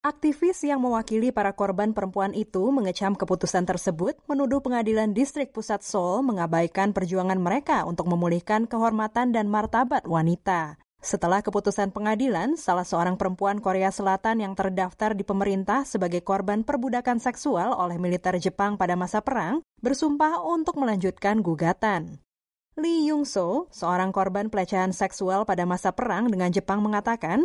Aktivis yang mewakili para korban perempuan itu mengecam keputusan tersebut, menuduh Pengadilan Distrik Pusat Seoul mengabaikan perjuangan mereka untuk memulihkan kehormatan dan martabat wanita. Setelah keputusan pengadilan, salah seorang perempuan Korea Selatan yang terdaftar di pemerintah sebagai korban perbudakan seksual oleh militer Jepang pada masa perang, bersumpah untuk melanjutkan gugatan. Lee Young-so, seorang korban pelecehan seksual pada masa perang dengan Jepang mengatakan,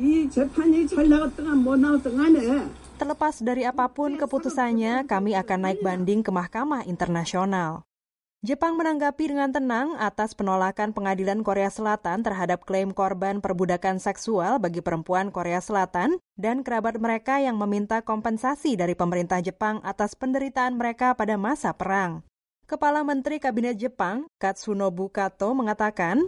terlepas dari apapun keputusannya, kami akan naik banding ke Mahkamah Internasional. Jepang menanggapi dengan tenang atas penolakan Pengadilan Korea Selatan terhadap klaim korban perbudakan seksual bagi perempuan Korea Selatan dan kerabat mereka yang meminta kompensasi dari pemerintah Jepang atas penderitaan mereka pada masa perang. Kepala Menteri Kabinet Jepang, Katsunobu Kato, mengatakan,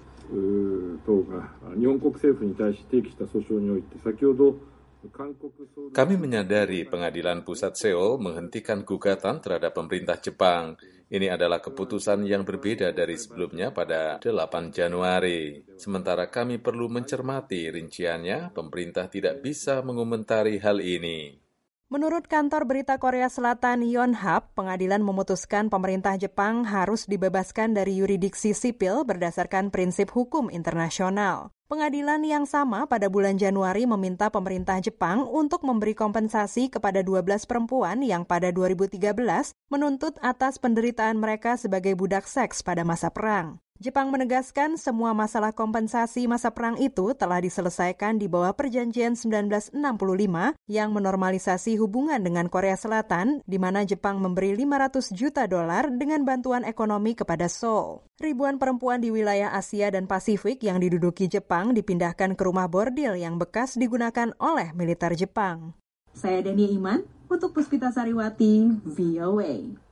kami menyadari Pengadilan Pusat Seoul menghentikan gugatan terhadap pemerintah Jepang. Ini adalah keputusan yang berbeda dari sebelumnya pada 8 Januari. Sementara kami perlu mencermati rinciannya, pemerintah tidak bisa mengomentari hal ini. Menurut kantor berita Korea Selatan Yonhap, pengadilan memutuskan pemerintah Jepang harus dibebaskan dari yurisdiksi sipil berdasarkan prinsip hukum internasional. Pengadilan yang sama pada bulan Januari meminta pemerintah Jepang untuk memberi kompensasi kepada 12 perempuan yang pada 2013 menuntut atas penderitaan mereka sebagai budak seks pada masa perang. Jepang menegaskan semua masalah kompensasi masa perang itu telah diselesaikan di bawah Perjanjian 1965 yang menormalisasi hubungan dengan Korea Selatan, di mana Jepang memberi $500 juta dengan bantuan ekonomi kepada Seoul. Ribuan perempuan di wilayah Asia dan Pasifik yang diduduki Jepang dipindahkan ke rumah bordil yang bekas digunakan oleh militer Jepang. Saya Denia Iman untuk Puspita Sariwati, VOA.